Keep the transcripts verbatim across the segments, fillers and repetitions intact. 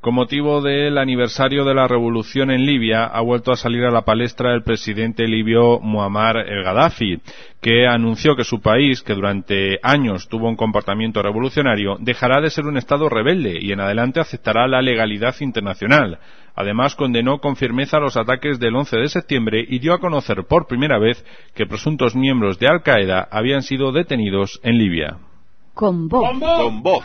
Con motivo del aniversario de la revolución en Libia, ha vuelto a salir a la palestra el presidente libio Muammar el-Gaddafi, que anunció que su país, que durante años tuvo un comportamiento revolucionario, dejará de ser un Estado rebelde y en adelante aceptará la legalidad internacional. Además, condenó con firmeza los ataques del once de septiembre y dio a conocer por primera vez que presuntos miembros de Al-Qaeda habían sido detenidos en Libia. Con voz. Con voz.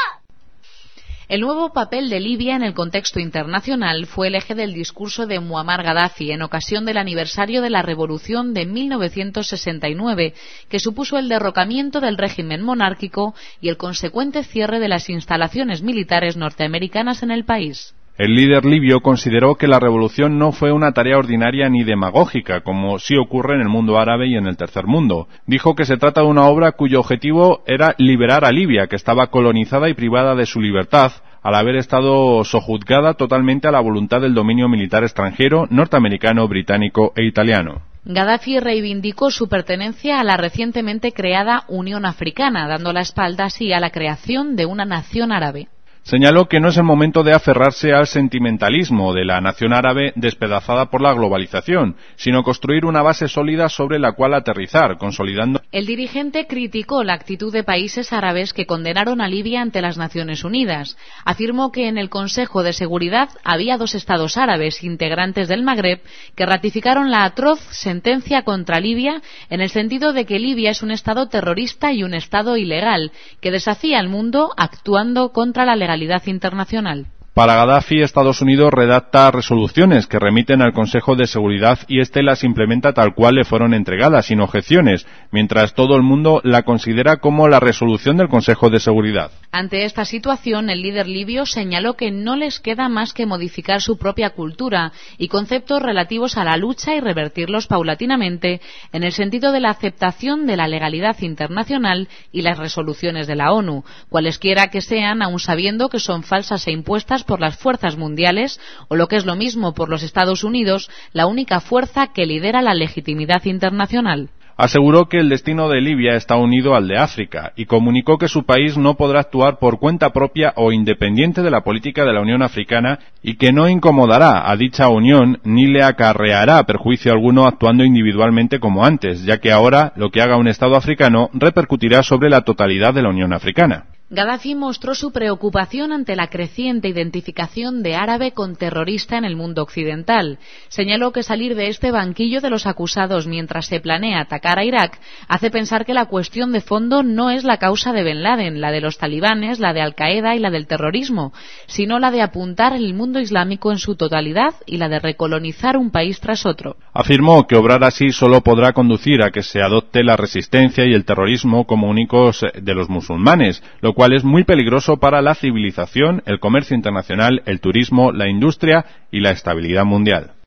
El nuevo papel de Libia en el contexto internacional fue el eje del discurso de Muammar Gaddafi en ocasión del aniversario de la revolución de mil novecientos sesenta y nueve, que supuso el derrocamiento del régimen monárquico y el consecuente cierre de las instalaciones militares norteamericanas en el país. El líder libio consideró que la revolución no fue una tarea ordinaria ni demagógica, como sí ocurre en el mundo árabe y en el tercer mundo. Dijo que se trata de una obra cuyo objetivo era liberar a Libia, que estaba colonizada y privada de su libertad, al haber estado sojuzgada totalmente a la voluntad del dominio militar extranjero, norteamericano, británico e italiano. Gaddafi reivindicó su pertenencia a la recientemente creada Unión Africana, dando la espalda así a la creación de una nación árabe. Señaló que no es el momento de aferrarse al sentimentalismo de la nación árabe despedazada por la globalización, sino construir una base sólida sobre la cual aterrizar, consolidando. El dirigente criticó la actitud de países árabes que condenaron a Libia ante las Naciones Unidas. Afirmó que en el Consejo de Seguridad había dos estados árabes integrantes del Magreb que ratificaron la atroz sentencia contra Libia en el sentido de que Libia es un estado terrorista y un estado ilegal que desafía al mundo actuando contra la legalidad internacional. Para Gaddafi, Estados Unidos redacta resoluciones que remiten al Consejo de Seguridad y éste las implementa tal cual le fueron entregadas, sin objeciones, mientras todo el mundo la considera como la resolución del Consejo de Seguridad. Ante esta situación, el líder libio señaló que no les queda más que modificar su propia cultura y conceptos relativos a la lucha y revertirlos paulatinamente en el sentido de la aceptación de la legalidad internacional y las resoluciones de la ONU, cualesquiera que sean, aun sabiendo que son falsas e impuestas por las fuerzas mundiales, o lo que es lo mismo por los Estados Unidos, la única fuerza que lidera la legitimidad internacional. Aseguró que el destino de Libia está unido al de África y comunicó que su país no podrá actuar por cuenta propia o independiente de la política de la Unión Africana y que no incomodará a dicha unión ni le acarreará perjuicio alguno actuando individualmente como antes, ya que ahora lo que haga un Estado africano repercutirá sobre la totalidad de la Unión Africana. Gaddafi mostró su preocupación ante la creciente identificación de árabe con terrorista en el mundo occidental. Señaló que salir de este banquillo de los acusados mientras se planea atacar a Irak hace pensar que la cuestión de fondo no es la causa de Ben Laden, la de los talibanes, la de Al-Qaeda y la del terrorismo, sino la de apuntar el mundo islámico en su totalidad y la de recolonizar un país tras otro. Afirmó que obrar así solo podrá conducir a que se adopte la resistencia y el terrorismo como únicos de los musulmanes, lo cual es muy peligroso para la civilización, el comercio internacional, el turismo, la industria y la estabilidad mundial.